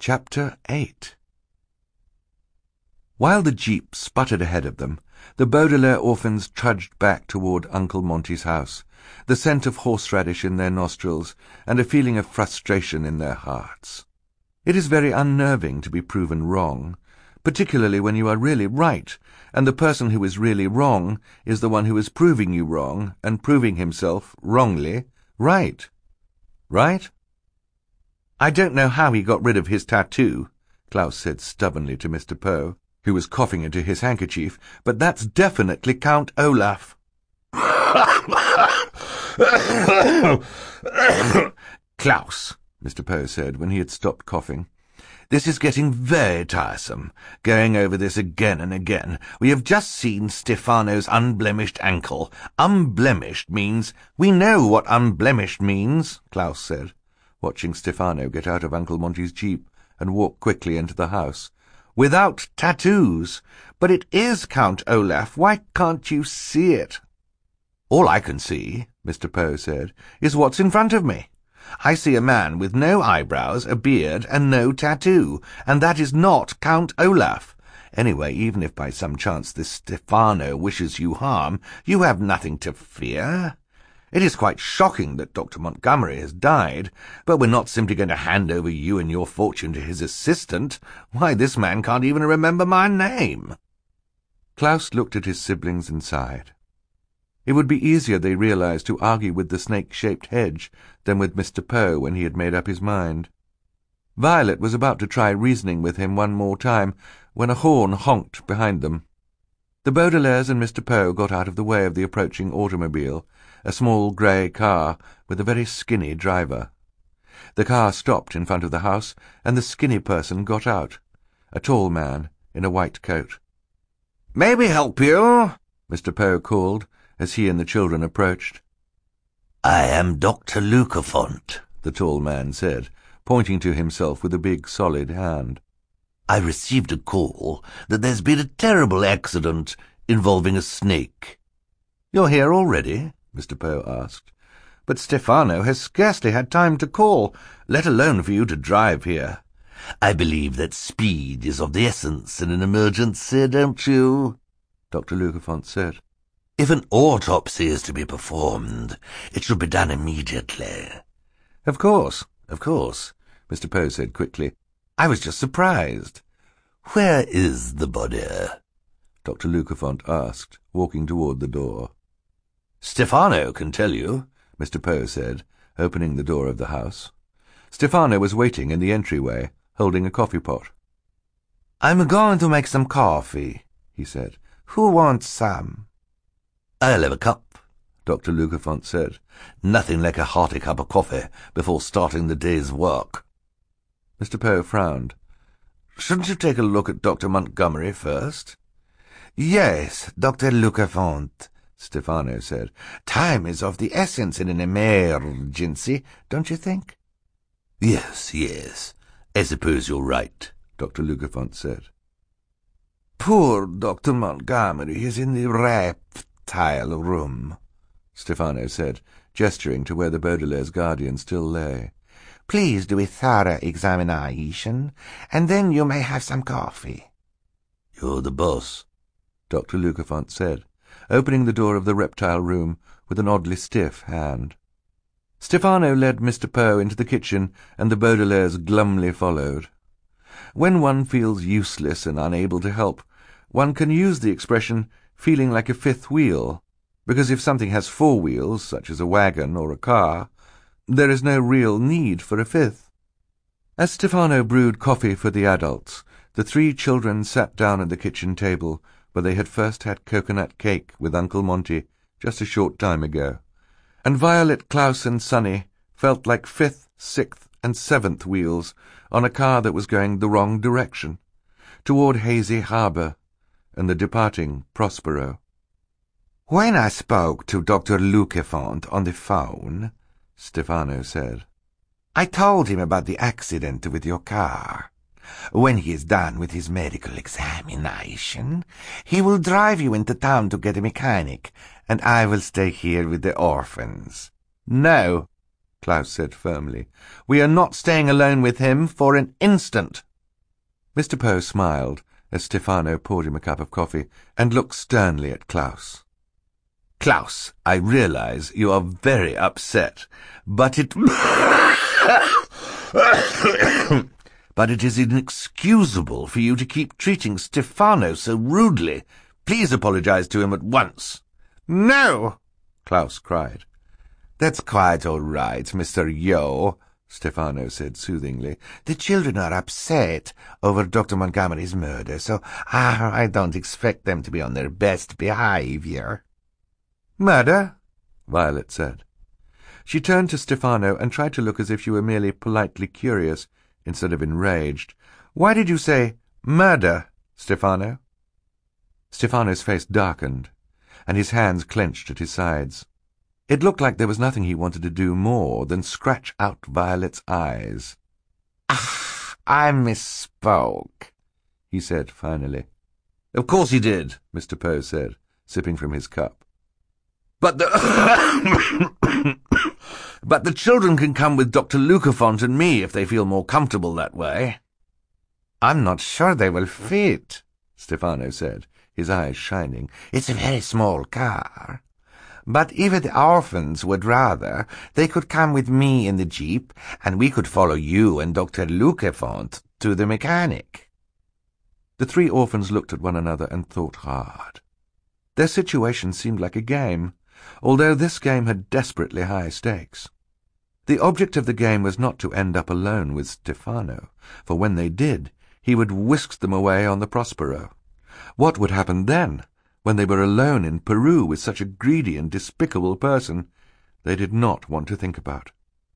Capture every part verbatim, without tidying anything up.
Chapter eight. While the jeep sputtered ahead of them, the Baudelaire orphans trudged back toward Uncle Monty's house, the scent of horseradish in their nostrils and a feeling of frustration in their hearts. It is very unnerving to be proven wrong, particularly when you are really right, and the person who is really wrong is the one who is proving you wrong and proving himself wrongly right. Right? "I don't know how he got rid of his tattoo," Klaus said stubbornly to Mister Poe, who was coughing into his handkerchief, "but that's definitely Count Olaf." "Klaus," Mister Poe said when he had stopped coughing, "this is getting very tiresome, going over this again and again. We have just seen Stefano's unblemished ankle. Unblemished means—" "We know what unblemished means," Klaus said, watching Stefano get out of Uncle Monty's jeep and walk quickly into the house. "Without tattoos. But it is Count Olaf. Why can't you see it?" "All I can see," Mister Poe said, "is what's in front of me. I see a man with no eyebrows, a beard, and no tattoo, and that is not Count Olaf. Anyway, even if by some chance this Stefano wishes you harm, you have nothing to fear. It is quite shocking that Doctor Montgomery has died, but we're not simply going to hand over you and your fortune to his assistant. Why, this man can't even remember my name." Klaus looked at his siblings and sighed. It would be easier, they realized, to argue with the snake-shaped hedge than with Mister Poe when he had made up his mind. Violet was about to try reasoning with him one more time when a horn honked behind them. The Baudelaires and Mister Poe got out of the way of the approaching automobile, a small grey car with a very skinny driver. The car stopped in front of the house, and the skinny person got out, a tall man in a white coat. "May we help you?" Mister Poe called, as he and the children approached. "I am Doctor Lucafont," the tall man said, pointing to himself with a big solid hand. "I received a call that there's been a terrible accident involving a snake." "You're here already?" Mister Poe asked. "But Stefano has scarcely had time to call, let alone for you to drive here." "I believe that speed is of the essence in an emergency, don't you?" Doctor Lucafont said. "If an autopsy is to be performed, it should be done immediately." "Of course, of course," Mister Poe said quickly. "I was just surprised." "Where is the body?" Doctor Lucafont asked, walking toward the door. "Stefano can tell you," Mister Poe said, opening the door of the house. Stefano was waiting in the entryway, holding a coffee pot. "I'm going to make some coffee," he said. "Who wants some?" "I'll have a cup," Doctor Lucafont said. "Nothing like a hearty cup of coffee before starting the day's work." Mister Poe frowned. "Shouldn't you take a look at Doctor Montgomery first?" "Yes, Doctor Lucafont," Stefano said. "Time is of the essence in an emergency, don't you think?" "Yes, yes. I suppose you're right," Doctor Lucafont said. "Poor Doctor Montgomery is in the reptile room," Stefano said, gesturing to where the Baudelaire's guardian still lay. "Please do a thorough examination, and then you may have some coffee." "You're the boss," Doctor Lucafont said, opening the door of the reptile room with an oddly stiff hand. Stefano led Mister Poe into the kitchen, and the Baudelaires glumly followed. When one feels useless and unable to help, one can use the expression feeling like a fifth wheel, because if something has four wheels, such as a wagon or a car, there is no real need for a fifth. As Stefano brewed coffee for the adults, the three children sat down at the kitchen table where they had first had coconut cake with Uncle Monty just a short time ago, and Violet, Klaus, and Sonny felt like fifth, sixth, and seventh wheels on a car that was going the wrong direction, toward Hazy Harbour and the departing Prospero. "When I spoke to Doctor Lucafont on the phone," Stefano said, "I told him about the accident with your car. When he is done with his medical examination, he will drive you into town to get a mechanic, and I will stay here with the orphans." "No," Klaus said firmly. "We are not staying alone with him for an instant." Mister Poe smiled as Stefano poured him a cup of coffee and looked sternly at Klaus. "Klaus, I realize you are very upset, but it... but it is inexcusable for you to keep treating Stefano so rudely. Please apologize to him at once." "No!" Klaus cried. "That's quite all right, Mister Yo," Stefano said soothingly. "The children are upset over Doctor Montgomery's murder, so ah, I don't expect them to be on their best behavior." "Murder?" Violet said. She turned to Stefano and tried to look as if she were merely politely curious instead of enraged. "Why did you say murder, Stefano?" Stefano's face darkened, and his hands clenched at his sides. It looked like there was nothing he wanted to do more than scratch out Violet's eyes. "Ah, I misspoke," he said finally. "Of course he did," Mister Poe said, sipping from his cup. But the... but the children can come with Doctor Lucafont and me if they feel more comfortable that way." "I'm not sure they will fit," Stefano said, his eyes shining. "It's a very small car. But if the orphans would rather, they could come with me in the jeep, and we could follow you and Doctor Lucafont to the mechanic." The three orphans looked at one another and thought hard. Their situation seemed like a game, although this game had desperately high stakes. The object of the game was not to end up alone with Stefano, for when they did, he would whisk them away on the Prospero. What would happen then, when they were alone in Peru with such a greedy and despicable person? They did not want to think about.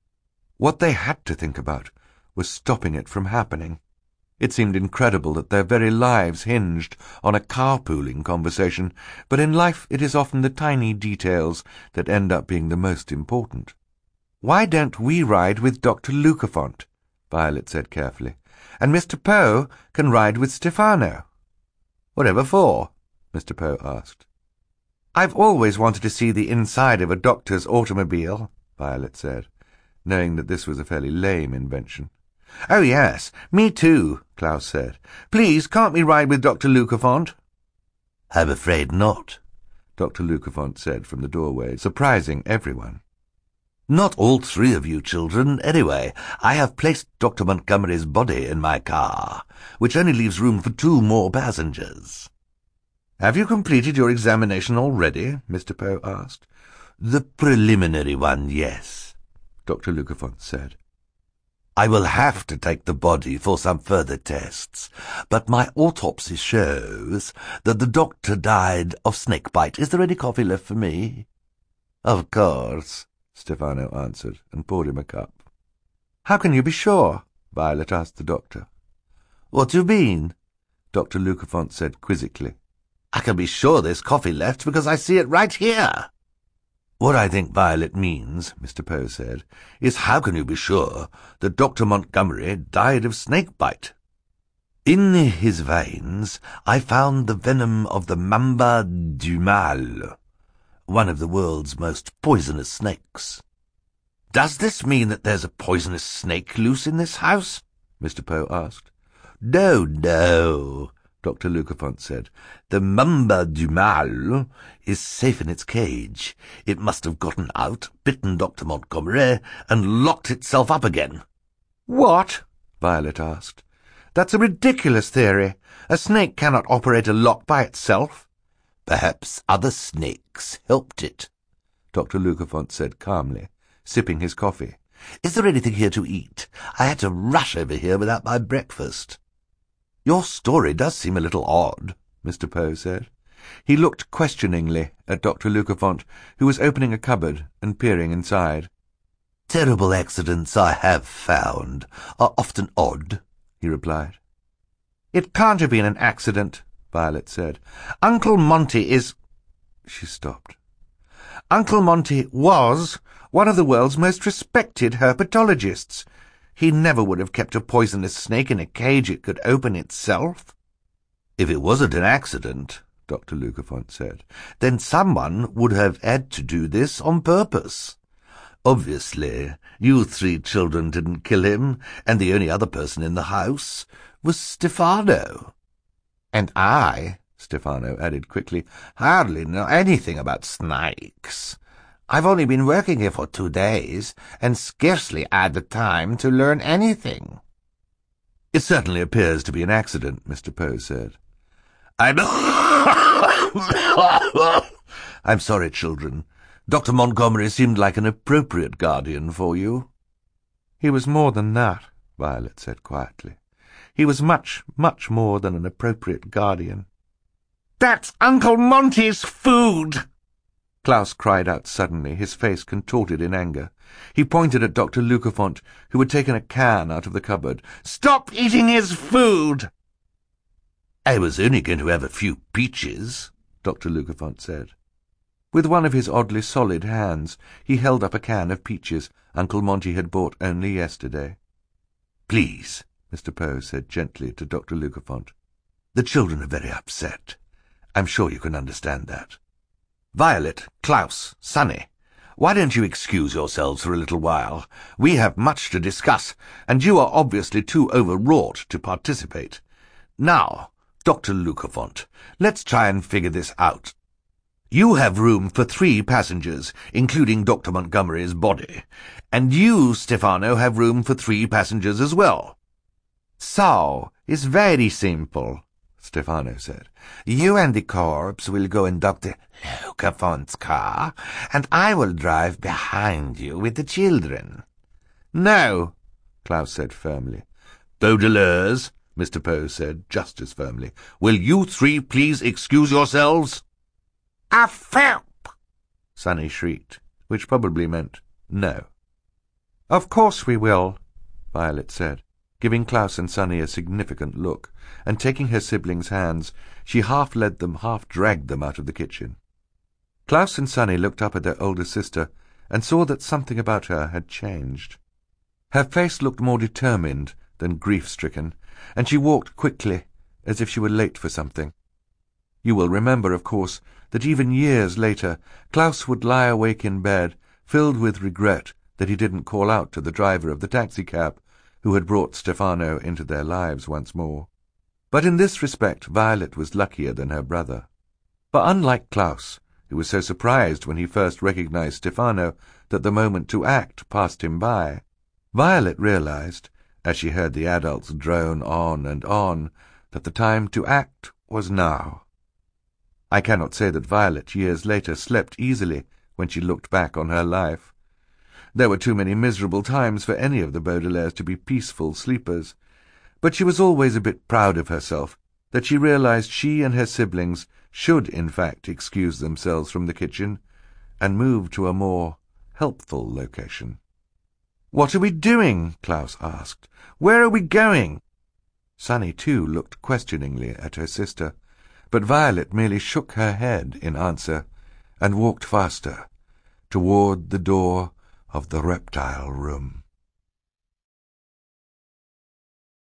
What they had to think about was stopping it from happening. It seemed incredible that their very lives hinged on a carpooling conversation, but in life it is often the tiny details that end up being the most important. "Why don't we ride with Doctor Lucafont?" Violet said carefully. "And Mister Poe can ride with Stefano." "Whatever for?" Mister Poe asked. "I've always wanted to see the inside of a doctor's automobile," Violet said, knowing that this was a fairly lame invention. "Oh, yes, me too," Klaus said. "Please, can't we ride with Doctor Lucafont?" "I'm afraid not," Doctor Lucafont said from the doorway, surprising everyone. "Not all three of you children, anyway. I have placed Doctor Montgomery's body in my car, which only leaves room for two more passengers." "Have you completed your examination already?" Mister Poe asked. "The preliminary one, yes," Doctor Lucafont said. "I will have to take the body for some further tests, but my autopsy shows that the doctor died of snakebite. Is there any coffee left for me?" "Of course," Stefano answered, and poured him a cup. "How can you be sure?" Violet asked the doctor. "What do you mean?" Doctor Lucafont said quizzically. "I can be sure there's coffee left because I see it right here." "What I think Violet means," Mister Poe said, "is how can you be sure that Doctor Montgomery died of snakebite? In his veins I found the venom of the mamba du mal, one of the world's most poisonous snakes." "Does this mean that there's a poisonous snake loose in this house?" Mister Poe asked. "No, no," Doctor Lucafont said. "The mamba du mal is safe in its cage. It must have gotten out, bitten Doctor Montgomery, and locked itself up again." "What?" Violet asked. "That's a ridiculous theory. A snake cannot operate a lock by itself." "Perhaps other snakes helped it," Doctor Lucafont said calmly, sipping his coffee. "Is there anything here to eat? I had to rush over here without my breakfast." "Your story does seem a little odd," Mister Poe said. He looked questioningly at Doctor Lucafont, who was opening a cupboard and peering inside. "Terrible accidents, I have found, are often odd," he replied. "It can't have been an accident," Violet said. "Uncle Monty is—" She stopped. "Uncle Monty was one of the world's most respected herpetologists. He never would have kept a poisonous snake in a cage it could open itself." "If it wasn't an accident," Doctor Lucafont said, "then someone would have had to do this on purpose. Obviously, you three children didn't kill him, and the only other person in the house was Stefano. And I, Stefano added quickly, hardly know anything about snakes. I've only been working here for two days, and scarcely had the time to learn anything. It certainly appears to be an accident, Mister Poe said. I'm... I'm sorry, children. Doctor Montgomery seemed like an appropriate guardian for you. He was more than that, Violet said quietly. He was much, much more than an appropriate guardian. That's Uncle Monty's food! Klaus cried out suddenly, his face contorted in anger. He pointed at Doctor Lucafont, who had taken a can out of the cupboard. Stop eating his food! I was only going to have a few peaches, Doctor Lucafont said. With one of his oddly solid hands, he held up a can of peaches Uncle Monty had bought only yesterday. Please, Mister Poe said gently to Doctor Lucafont. The children are very upset. I'm sure you can understand that. Violet, Klaus, Sonny, why don't you excuse yourselves for a little while? We have much to discuss, and you are obviously too overwrought to participate. Now, Doctor Lucafont, let's try and figure this out. You have room for three passengers, including Doctor Montgomery's body, and you, Stefano, have room for three passengers as well. So, it's very simple, Stefano said. You and the corpse will go in Doctor Lucafont's car, and I will drive behind you with the children. No, Klaus said firmly. Baudelaire's, Mister Poe said just as firmly. Will you three please excuse yourselves? A felp! Sonny shrieked, which probably meant no. Of course we will, Violet said, giving Klaus and Sonny a significant look, and taking her siblings' hands, she half led them, half dragged them out of the kitchen. Klaus and Sonny looked up at their older sister and saw that something about her had changed. Her face looked more determined than grief-stricken, and she walked quickly, as if she were late for something. You will remember, of course, that even years later Klaus would lie awake in bed, filled with regret that he didn't call out to the driver of the taxicab who had brought Stefano into their lives once more. But in this respect Violet was luckier than her brother. For unlike Klaus, who was so surprised when he first recognized Stefano that the moment to act passed him by, Violet realized, as she heard the adults drone on and on, that the time to act was now. I cannot say that Violet, years later, slept easily when she looked back on her life. There were too many miserable times for any of the Baudelaires to be peaceful sleepers, but she was always a bit proud of herself that she realized she and her siblings should, in fact, excuse themselves from the kitchen and move to a more helpful location. "What are we doing?" Klaus asked. "Where are we going?" Sonny, too, looked questioningly at her sister, but Violet merely shook her head in answer and walked faster toward the door of the reptile room.